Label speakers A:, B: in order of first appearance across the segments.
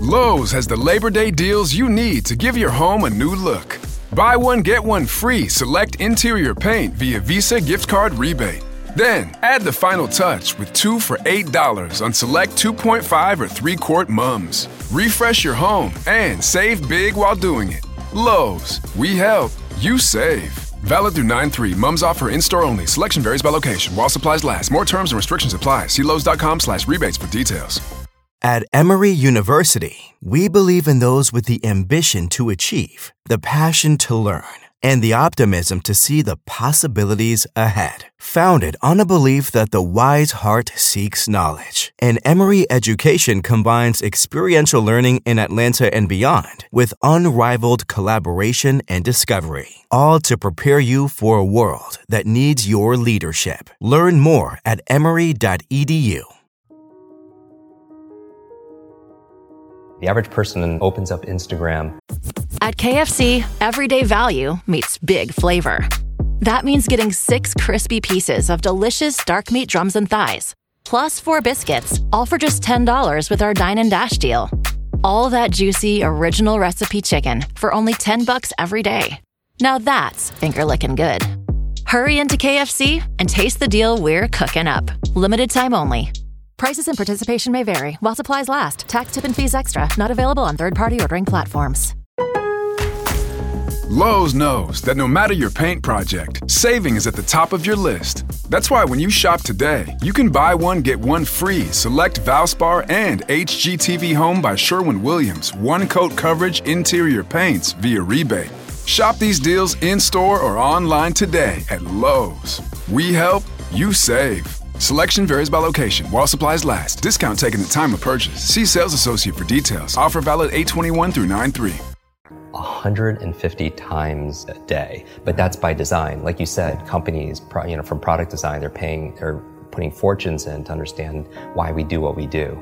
A: Lowe's has the Labor Day deals you need to give your home a new look. Buy one, get one free select interior paint via Visa gift card rebate. Then, add the final touch with 2 for $8 on select 2.5 or 3-quart mums. Refresh your home and save big while doing it. Lowe's, we help, you save. Valid through 9/3. Mums offer in-store only. Selection varies by location. While supplies last. More terms and restrictions apply. See Lowes.com/rebates for details.
B: At Emory University, we believe in those with the ambition to achieve, the passion to learn, and the optimism to see the possibilities ahead. Founded on a belief that the wise heart seeks knowledge, and Emory education combines experiential learning in Atlanta and beyond with unrivaled collaboration and discovery, all to prepare you for a world that needs your leadership. Learn more at emory.edu.
C: The average person opens up Instagram.
D: At KFC, everyday value meets big flavor. That means getting 6 crispy pieces of delicious dark meat drums and thighs, plus 4 biscuits, all for just $10 with our Dine and Dash deal. All that juicy, original recipe chicken for only $10 every day. Now that's finger-licking good. Hurry into KFC and taste the deal we're cooking up. Limited time only. Prices and participation may vary while supplies last. Tax, tip, and fees extra. Not available on third-party ordering platforms.
A: Lowe's knows that no matter your paint project, saving is at the top of your list. That's why when you shop today, you can buy one, get one free select Valspar and HGTV Home by Sherwin-Williams one-coat coverage interior paints via rebate. Shop these deals in-store or online today at Lowe's. We help, you save. Selection varies by location. While supplies last. Discount taken at time of purchase. See sales associate for details. Offer valid 8/21 through 9/3.
C: 150 times a day, but that's by design. Like you said, companies, from product design, they're putting fortunes in to understand why we do what we do.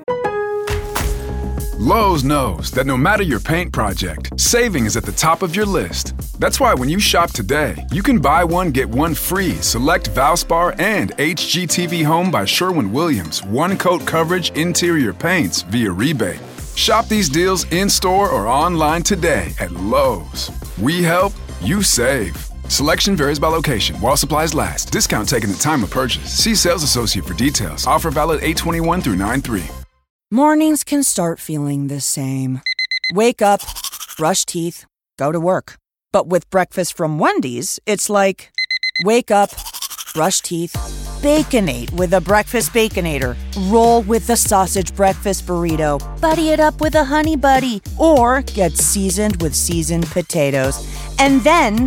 A: Lowe's knows that no matter your paint project, saving is at the top of your list. That's why when you shop today, you can buy one, get one free select Valspar and HGTV Home by Sherwin-Williams one-coat coverage interior paints via rebate. Shop these deals in-store or online today at Lowe's. We help, you save. Selection varies by location. While supplies last. Discount taken at time of purchase. See sales associate for details. Offer valid 8/21 through 9/3.
E: Mornings can start feeling the same. Wake up, brush teeth, go to work. But with breakfast from Wendy's, it's like, wake up, brush teeth, Baconate with a breakfast Baconator. Roll with the sausage breakfast burrito. Buddy it up with a honey buddy. Or get seasoned with seasoned potatoes. And then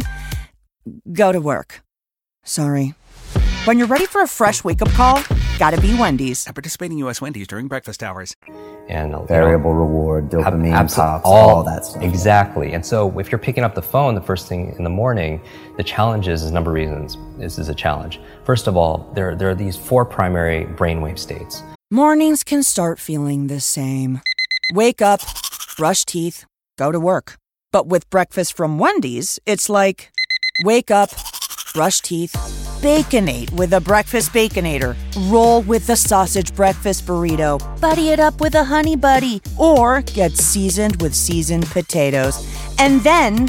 E: go to work. Sorry. When you're ready for a fresh wake-up call, gotta be Wendy's.
F: At participating U.S. Wendy's during breakfast hours.
C: And
G: variable reward, dopamine pops, all that stuff.
C: Exactly. And so if you're picking up the phone the first thing in the morning, the challenge is a number of reasons. This is a challenge. First of all, there are these 4 primary brainwave states.
E: Mornings can start feeling the same. Wake up, brush teeth, go to work. But with breakfast from Wendy's, it's like, wake up, brush teeth, Baconate with a breakfast Baconator. Roll with the sausage breakfast burrito. Buddy it up with a honey buddy. Or get seasoned with seasoned potatoes. And then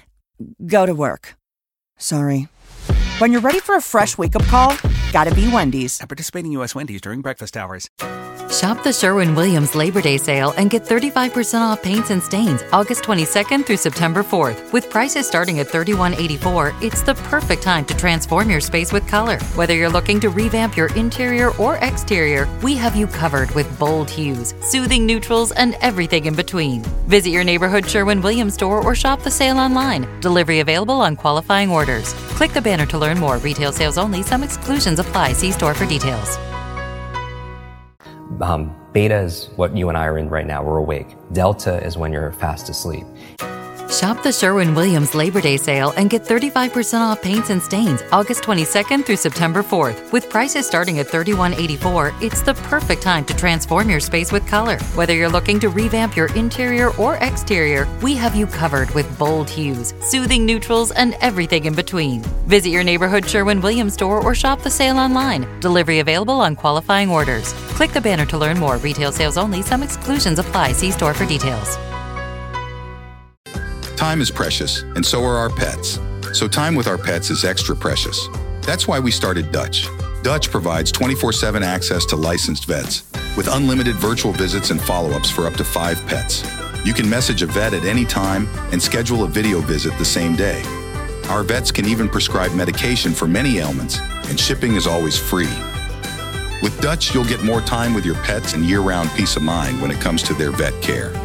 E: go to work. Sorry. When you're ready for a fresh wake-up call, gotta be Wendy's.
F: At participating U.S. Wendy's during breakfast hours.
H: Shop the Sherwin-Williams Labor Day sale and get 35% off paints and stains August 22nd through September 4th. With prices starting at $31.84, it's the perfect time to transform your space with color. Whether you're looking to revamp your interior or exterior, we have you covered with bold hues, soothing neutrals, and everything in between. Visit your neighborhood Sherwin-Williams store or shop the sale online. Delivery available on qualifying orders. Click the banner to learn more. Retail sales only. Some exclusions apply. See store for details.
C: Beta is what you and I are in right now. We're awake. Delta is when you're fast asleep.
H: Shop the Sherwin-Williams Labor Day sale and get 35% off paints and stains August 22nd through September 4th. With prices starting at $31.84, it's the perfect time to transform your space with color. Whether you're looking to revamp your interior or exterior, we have you covered with bold hues, soothing neutrals, and everything in between. Visit your neighborhood Sherwin-Williams store or shop the sale online. Delivery available on qualifying orders. Click the banner to learn more. Retail sales only. Some exclusions apply. See store for details.
I: Time is precious, and so are our pets. So time with our pets is extra precious. That's why we started Dutch. Dutch provides 24/7 access to licensed vets, with unlimited virtual visits and follow-ups for up to 5 pets. You can message a vet at any time and schedule a video visit the same day. Our vets can even prescribe medication for many ailments, and shipping is always free. With Dutch, you'll get more time with your pets and year-round peace of mind when it comes to their vet care.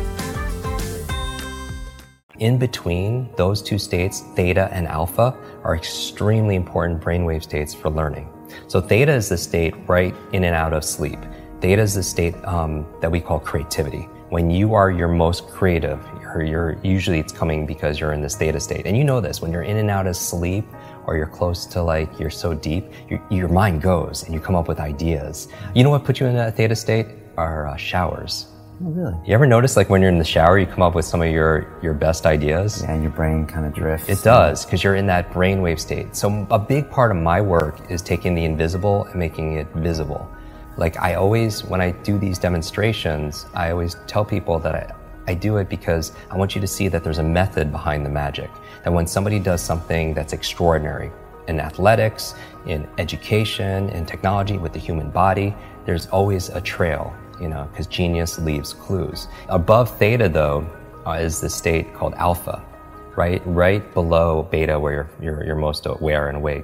C: In between those two states, theta and alpha, are extremely important brainwave states for learning. So theta is the state right in and out of sleep. Theta is the state that we call creativity. When you are your most creative, usually it's coming because you're in this theta state. And you know this, when you're in and out of sleep, or you're close to you're so deep, your mind goes and you come up with ideas. You know what put you in a theta state? Are showers.
G: Oh, really?
C: You ever notice when you're in the shower, you come up with some of your best ideas?
G: Yeah, and your brain kind of drifts.
C: It does, because you're in that brainwave state. So a big part of my work is taking the invisible and making it visible. I always, when I do these demonstrations, I always tell people that I do it because I want you to see that there's a method behind the magic. That when somebody does something that's extraordinary in athletics, in education, in technology, with the human body, there's always a trail. Because genius leaves clues. Above theta, though, is the state called alpha, right below beta, where you're most aware and awake.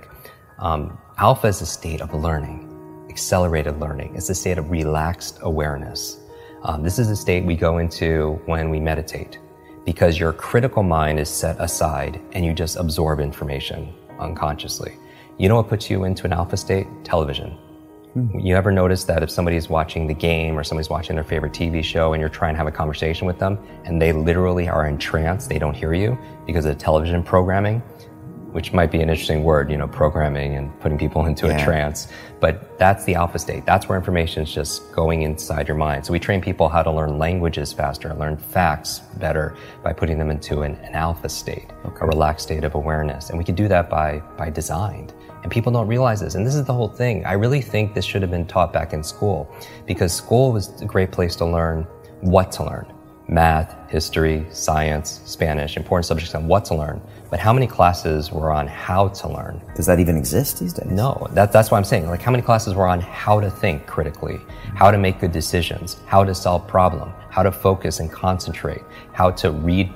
C: Alpha is a state of learning, accelerated learning. It's a state of relaxed awareness. This is a state we go into when we meditate, because your critical mind is set aside and you just absorb information unconsciously. You know what puts you into an alpha state? Television. You ever notice that if somebody's watching the game or somebody's watching their favorite TV show and you're trying to have a conversation with them and they literally are in trance, they don't hear you because of the television programming, which might be an interesting word, programming and putting people into a trance. But that's the alpha state. That's where information is just going inside your mind. So we train people how to learn languages faster, learn facts better by putting them into an alpha state, a relaxed state of awareness. And we can do that by design. And people don't realize this. And this is the whole thing. I really think this should have been taught back in school, because school was a great place to learn what to learn. Math, history, science, Spanish, important subjects on what to learn. But how many classes were on how to learn?
G: Does that even exist these days?
C: No, that's what I'm saying. How many classes were on how to think critically, how to make good decisions, how to solve problems, how to focus and concentrate, how to read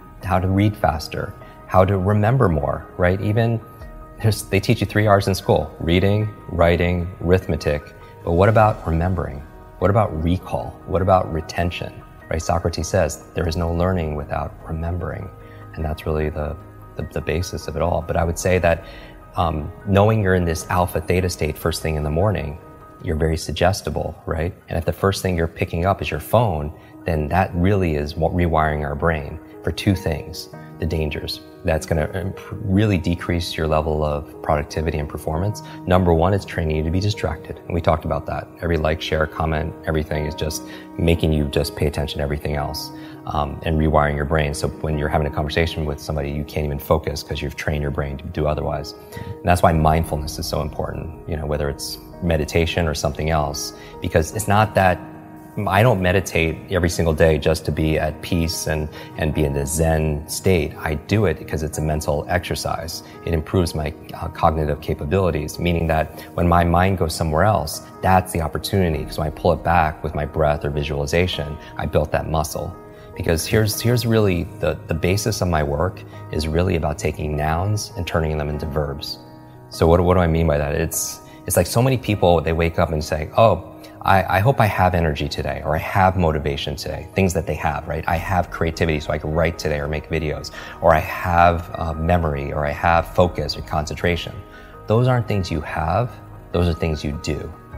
C: faster, how to remember more, right? Even they teach you 3 R's in school: reading, writing, arithmetic. But what about remembering? What about recall? What about retention? Right? Socrates says there is no learning without remembering. And that's really the basis of it all. But I would say that knowing you're in this alpha theta state first thing in the morning, you're very suggestible, right? And if the first thing you're picking up is your phone, then that really is rewiring our brain for 2 things. The dangers. That's going to really decrease your level of productivity and performance. Number 1, it's training you to be distracted. And we talked about that. Every like, share, comment, everything is just making you just pay attention to everything else, and rewiring your brain. So when you're having a conversation with somebody, you can't even focus because you've trained your brain to do otherwise. And that's why mindfulness is so important, whether it's meditation or something else, because it's not that I don't meditate every single day just to be at peace and be in the Zen state. I do it because it's a mental exercise. It improves my cognitive capabilities, meaning that when my mind goes somewhere else, that's the opportunity. Because when I pull it back with my breath or visualization, I built that muscle. Because here's really the basis of my work is really about taking nouns and turning them into verbs. So what do I mean by that? It's like so many people, they wake up and say, oh, I hope I have energy today, or I have motivation today, things that they have, right? I have creativity so I can write today or make videos, or I have memory, or I have focus or concentration. Those aren't things you have, those are things you do.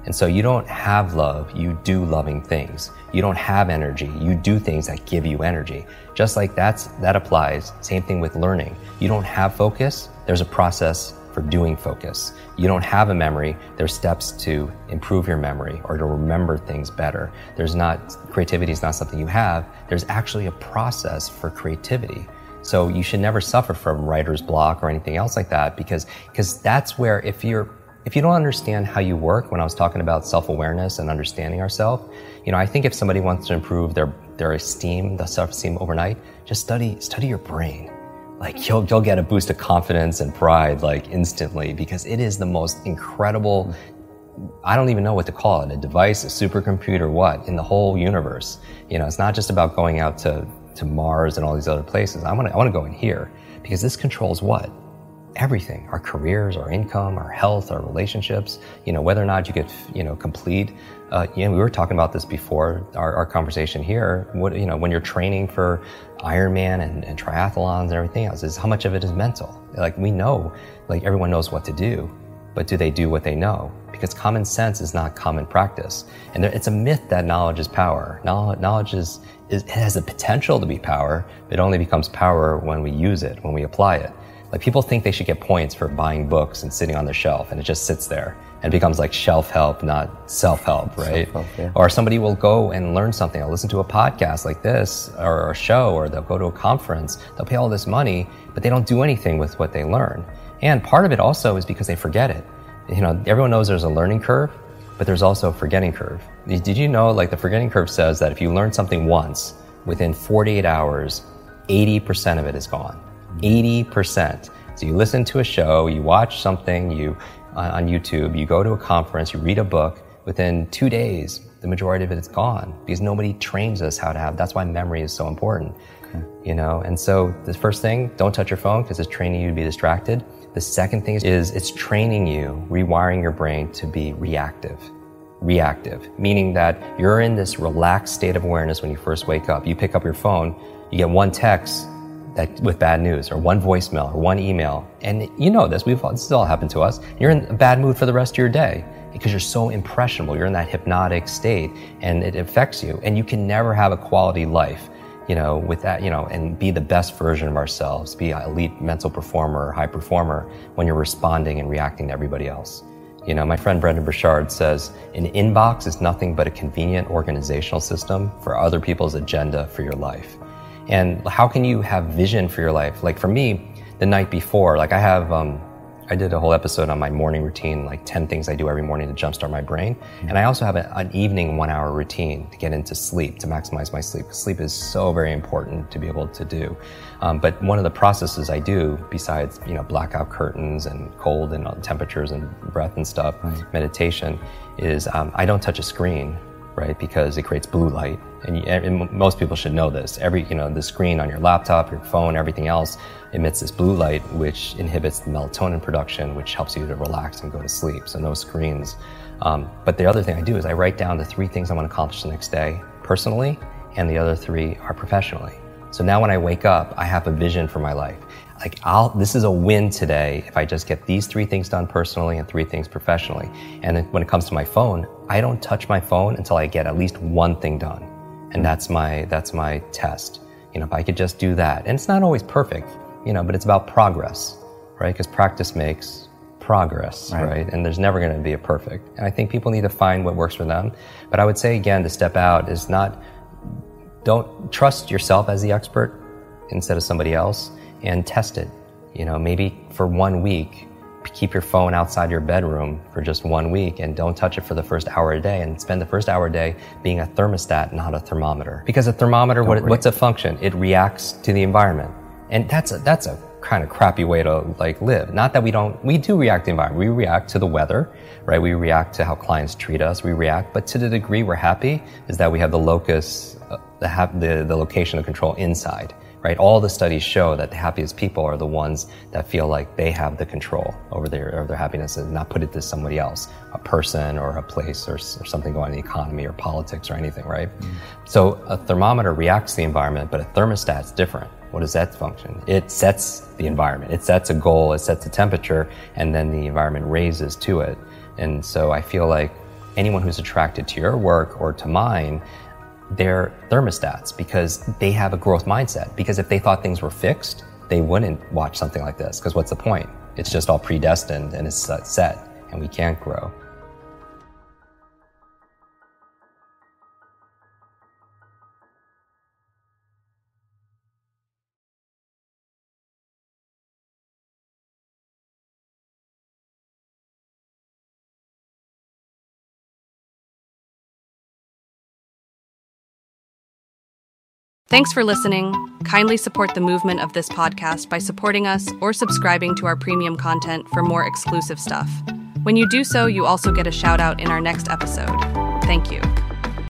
C: And so you don't have love, you do loving things. You don't have energy, you do things that give you energy. Just like that applies, same thing with learning. You don't have focus, there's a process for doing focus. You don't have a memory, there's steps to improve your memory or to remember things better. Creativity is not something you have, there's actually a process for creativity. So you should never suffer from writer's block or anything else like that, because that's where if you don't understand how you work, when I was talking about self-awareness and understanding ourselves, I think if somebody wants to improve their esteem, the self-esteem overnight, just study your brain. Like you'll get a boost of confidence and pride like instantly, because it is the most incredible, I don't even know what to call it, a device, a supercomputer, what, in the whole universe. It's not just about going out to Mars and all these other places. I want to go in here, because this controls what? Everything, our careers, our income, our health, our relationships, whether or not you get, complete. We were talking about this before our conversation here. When you're training for Ironman and triathlons and everything else, is how much of it is mental. Like we know, like everyone knows what to do, but do they do what they know? Because common sense is not common practice. And it's a myth that knowledge is power. Knowledge it has the potential to be power, but it only becomes power when we use it, when we apply it. Like people think they should get points for buying books and sitting on their shelf, and it just sits there and becomes like shelf help, not self-help, right? Self-help, yeah. Or somebody will go and learn something. I'll listen to a podcast like this or a show, or they'll go to a conference. They'll pay all this money, but they don't do anything with what they learn. And part of it also is because they forget it. Everyone knows there's a learning curve, but there's also a forgetting curve. Did you know, like the forgetting curve says that if you learn something once, within 48 hours, 80% of it is gone. 80%. So you listen to a show, you watch something, on YouTube, you go to a conference, you read a book, within 2 days, the majority of it is gone, because nobody trains us how to have, that's why memory is so important. Okay. And so the first thing, don't touch your phone, because it's training you to be distracted. The second thing is it's training you, rewiring your brain to be reactive, meaning that you're in this relaxed state of awareness when you first wake up. You pick up your phone, you get one text with bad news, or one voicemail, or one email. And this has all happened to us. You're in a bad mood for the rest of your day because you're so impressionable. You're in that hypnotic state and it affects you. And you can never have a quality life, with that, and be the best version of ourselves, be an elite mental performer or high performer when you're responding and reacting to everybody else. My friend Brendan Burchard says, an inbox is nothing but a convenient organizational system for other people's agenda for your life. And how can you have vision for your life? Like for me, the night before, like I did a whole episode on my morning routine, like 10 things I do every morning to jumpstart my brain. And I also have an evening 1 hour routine to get into sleep, to maximize my sleep. Sleep is so very important to be able to do. But one of the processes I do, besides, blackout curtains and cold and temperatures and breath and stuff, meditation, is I don't touch a screen, right? Because it creates blue light. And most people should know this. The screen on your laptop, your phone, everything else emits this blue light, which inhibits the melatonin production, which helps you to relax and go to sleep. So no screens. But the other thing I do is I write down the 3 things I want to accomplish the next day personally, and the other 3 are professionally. So now when I wake up, I have a vision for my life. Like this is a win today if I just get these 3 things done personally and 3 things professionally. And then when it comes to my phone, I don't touch my phone until I get at least 1 thing done. And that's my test. If I could just do that. And it's not always perfect, but it's about progress, right? Because practice makes progress, right? And there's never going to be a perfect. And I think people need to find what works for them. But I would say, again, to step out is don't trust yourself as the expert instead of somebody else, and test it. Maybe for 1 week, keep your phone outside your bedroom for just 1 week and don't touch it for the first hour a day, and spend the first hour a day being a thermostat, not a thermometer. Because a thermometer, what's a function? It reacts to the environment. And that's a kind of crappy way to live. Not that we do react to the environment. We react to the weather, right? We react to how clients treat us. We react, but to the degree we're happy is that we have the locus, the location of control inside. Right? All the studies show that the happiest people are the ones that feel like they have the control over their happiness, and not put it to somebody else, a person or a place or something going on in the economy or politics or anything, right? So a thermometer reacts to the environment, but a thermostat's different. What does that function? It sets the environment. It sets a goal, it sets a temperature, and then the environment raises to it. And so I feel like anyone who's attracted to your work or to mine, they're thermostats because they have a growth mindset. Because if they thought things were fixed, they wouldn't watch something like this, because what's the point? It's just all predestined and it's set, and we can't grow.
J: Thanks for listening. Kindly support the movement of this podcast by supporting us or subscribing to our premium content for more exclusive stuff. When you do so, you also get a shout out in our next episode. Thank you.